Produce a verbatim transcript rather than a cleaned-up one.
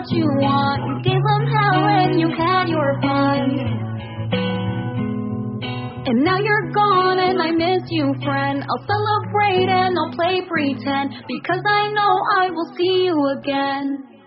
you want. You gave them hell and you had your fun. And now you're gone and I miss you, friend. I'll celebrate and I'll play pretend, because I know I will see you again.